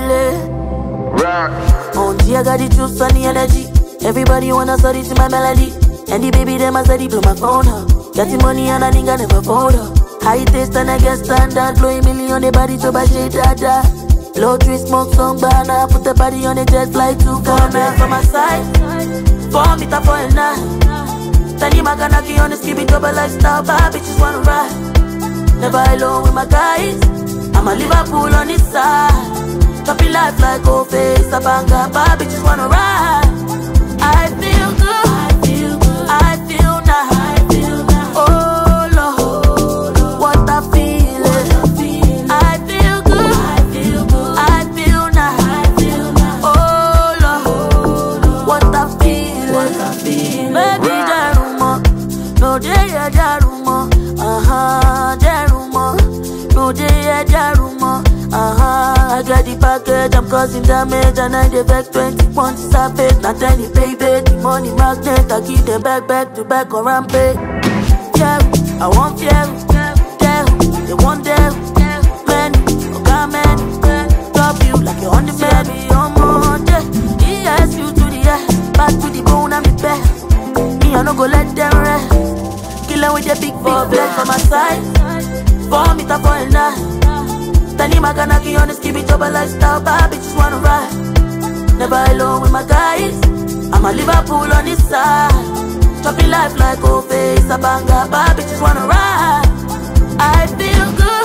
feeling. On G, I got the juice and the energy. Everybody wanna study to my melody. And the baby, them I study blow my phone up. Got the money and a nigga never fold up. High taste and I get standard. Blowing million on the body to buy shade dada. Low tree smoke song banana. Put the body on a jet flight to Ghana. From my side, 4 meter for a night. Tani Maganaki on the skippy double lifestyle. Bad bitches wanna ride. Never alone with my guys. I'm a Liverpool on this side. Choppy life like O-Face, a banger. Bad bitches wanna ride. I feel good, I feel good, I feel nice, I feel nice. Oh Lord, what a feeling. I feel good, I feel good, I feel nice, I feel nice. Oh Lord, what a feeling, what a feeling. Baby, Jaruma, no day, Jaruma, Jaruma, no day, Jaruma. I got the package, I'm causing damage. And I vex 21 savage. Not any baby, the money magnet. I keep them back to back on rampage. Yeah, I want yeah, they want them. Man, okay man, drop you like you're on the bed. On Monday, yes, you to the air. Back to the bone, I'm the best. Me, I no go let them rest. Killer with the big flex on my side. 4 meter for a night. Tani Maganaki on the skippy double lifestyle. Bad bitches wanna ride. Never alone with my guys. I'm a Liverpool on this side. Choppy life like O-Face, a banger. Bad bitches wanna ride. I feel good.